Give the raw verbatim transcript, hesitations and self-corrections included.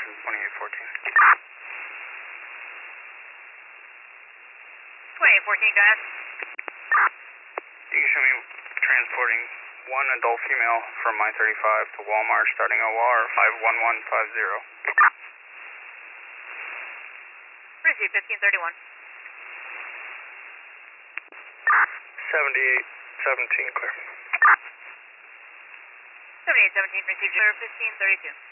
Horizon twenty-eight fourteen. twenty-eight fourteen, go ahead. You can show me transporting one adult female from I thirty-five to Walmart starting O R five one one five zero. Receive fifteen thirty-one. seventy-eight seventeen, clear. seventy-eight seventeen, receive fifteen thirty-two.